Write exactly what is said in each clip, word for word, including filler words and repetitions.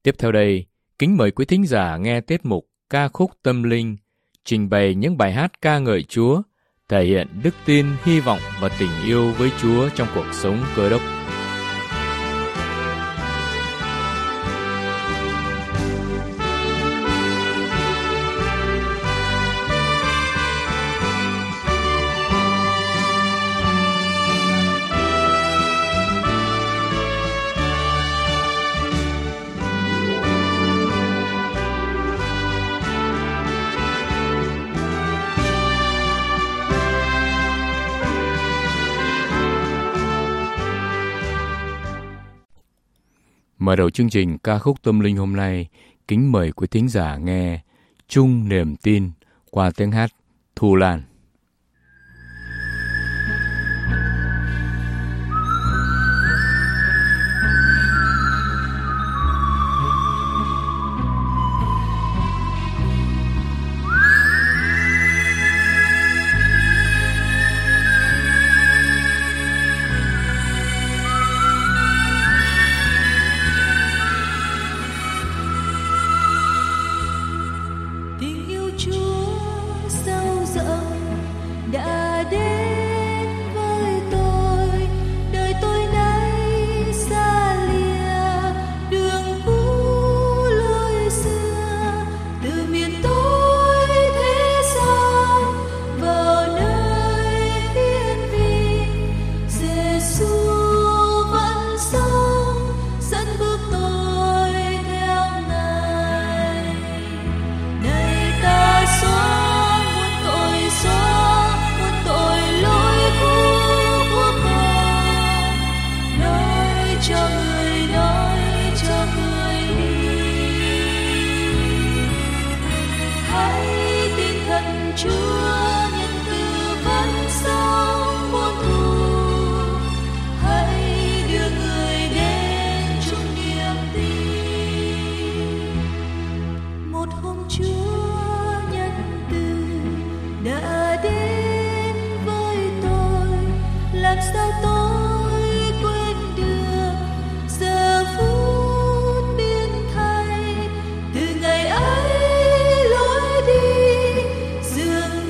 Tiếp theo đây, kính mời quý thính giả nghe tiết mục Ca khúc Tâm linh, trình bày những bài hát ca ngợi Chúa, thể hiện đức tin, hy vọng và tình yêu với Chúa trong cuộc sống Cơ Đốc. Mở đầu chương trình Ca khúc Tâm linh hôm nay, kính mời quý thính giả nghe Chung niềm tin qua tiếng hát Thu Lan. Dường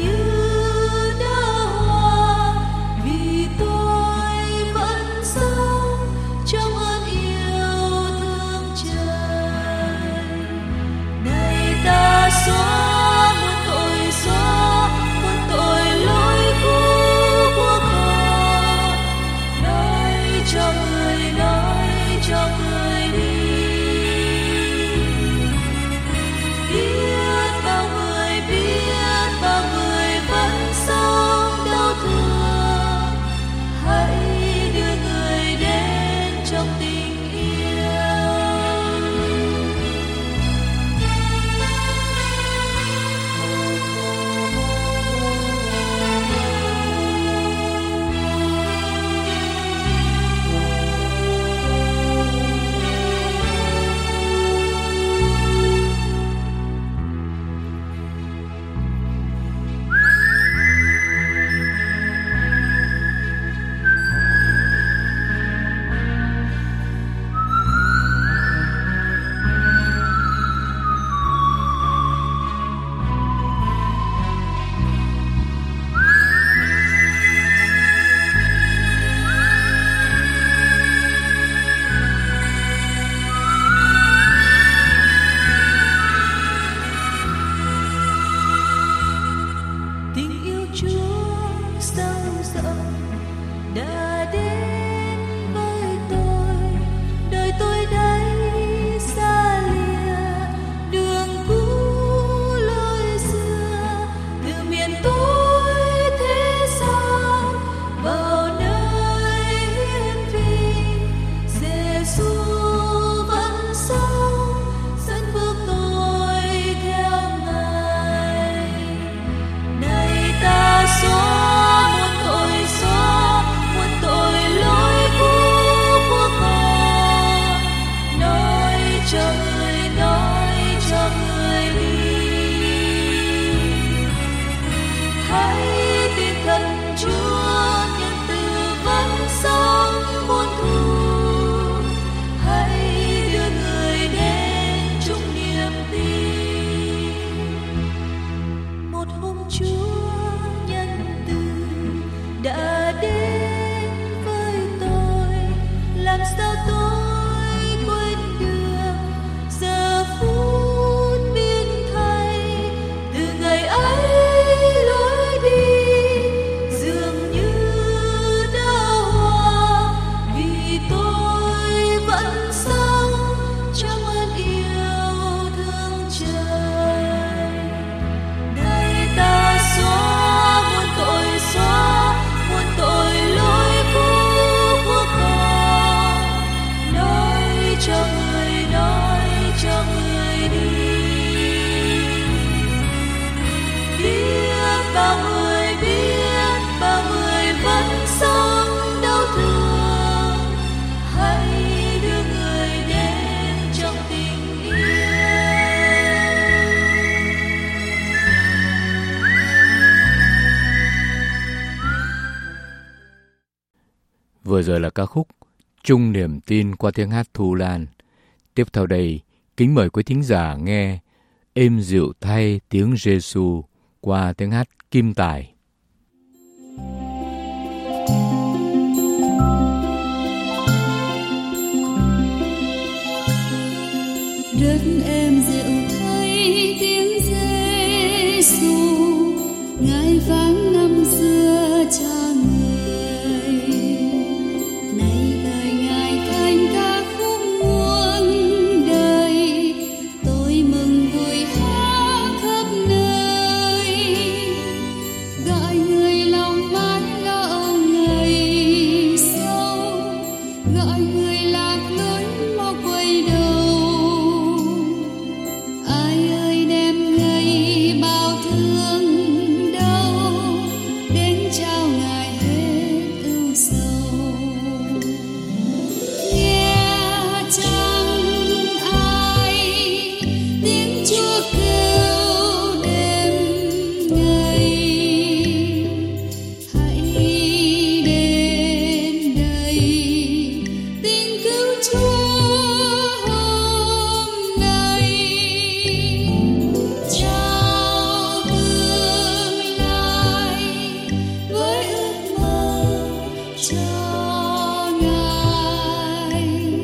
Vừa rồi là ca khúc Chung Niềm Tin qua tiếng hát Thu Lan. Tiếp theo đây, kính mời quý thính giả nghe Êm Dịu Thay Tiếng Giê-xu qua tiếng hát Kim Tài. Rất êm dịu thay tiếng Giê-xu, Ngài vang năm xưa cha người. Này lời Ngài thành ca khúc muôn đời, tôi mừng vui hát khắp nơi. Gọi người lòng mãi lo ngày sau, gọi người lạc lối mau quay đầu. Ai ơi đem ngày bao thương đau đến trao Ngài hết ưu sầu. Nghe chăng ai tiếng Chúa kêu đêm ngày, hãy đến đây tin cứu Chúa hôm nay. Chào tương lai với ước mơ cho Ngài.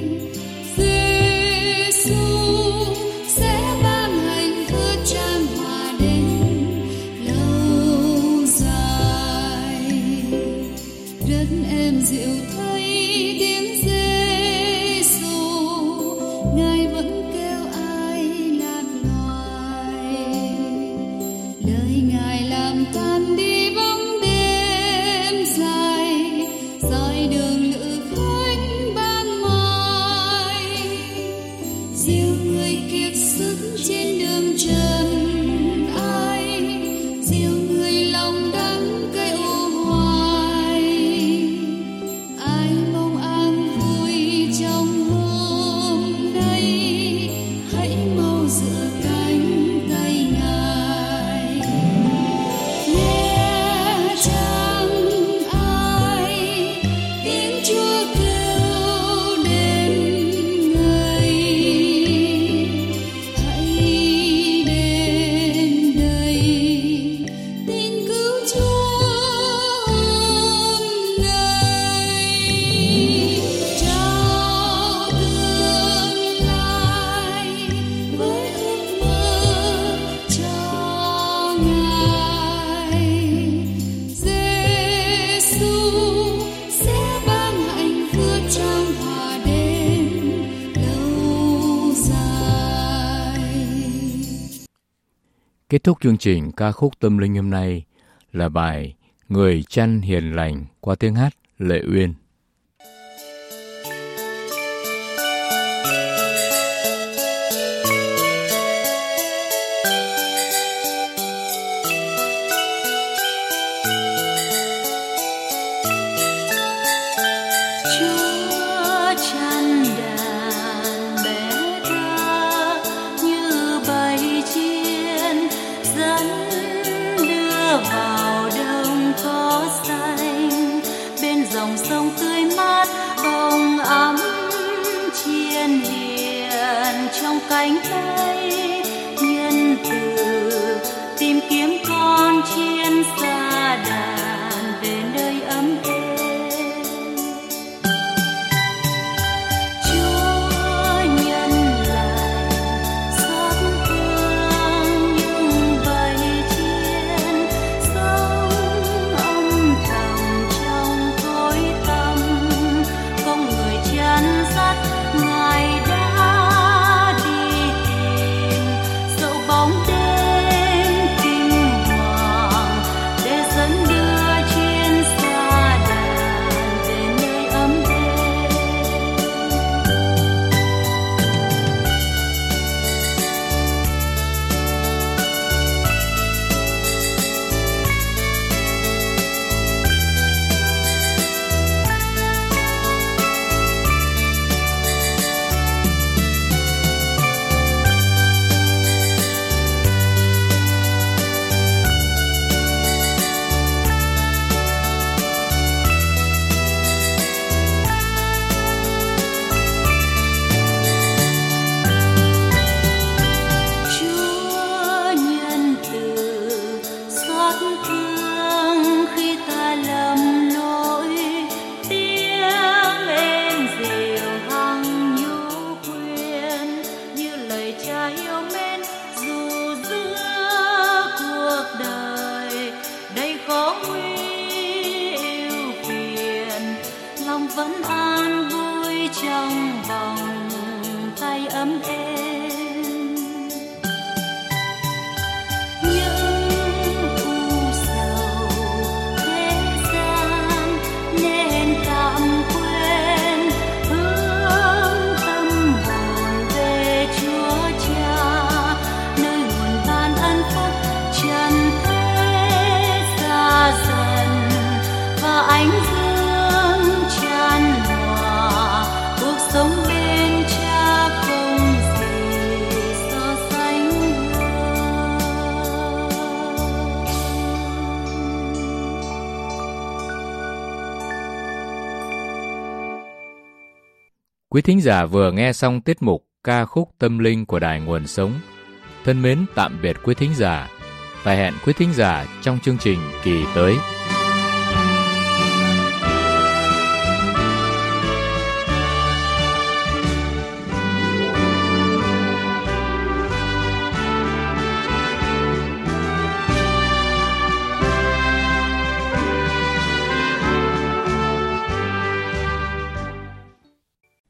Giê-xu sẽ ban hạnh phúc chan hòa đến lâu dài. Rất êm dịu thấy tiếng Giê-xu, Ngài vẫn kêu ai lạc loài. Lời Ngài làm tan đi bóng đêm dài, soi đường lữ khách ban mai. Dìu người kiệt sức trên đường trần ai, dìu người lòng đắng cay u hoài. Ai mong an vui trong hôm nay, hãy mau dựa cánh tay Ngài. Nghe chăng ai tiếng Chúa kêu đêm ngày, hãy đến đây tin cứu Chúa hôm nay. Chào tương lai với ước mơ cho Ngài. Giê-xu sẽ ban hạnh phúc trang hòa đến lâu dài. Kết thúc chương trình ca khúc tâm linh hôm nay là bài Người Chăn Hiền Lành qua tiếng hát Lệ Uyên. Chúa chăn đàn bé thơ như bầy chiên, dẫn đưa vào đồng cỏ xanh. Bên dòng sông tươi mát bồng ấm chiên hiền trong cánh tay nhân từ, tìm kiếm con chiên xa đàn về nơi ấm êm. Chúa nhân lành xót thương những bầy chiên, sống âm thầm trong tối tăm. Không người chăn dắt, Ngài đã đi tìm ánh dương tràn hòa, cuộc sống bên cha không gì so sánh hơn. Quý thính giả vừa nghe xong tiết mục ca khúc tâm linh của Đài Nguồn Sống. Thân mến tạm biệt quý thính giả và hẹn quý thính giả trong chương trình kỳ tới.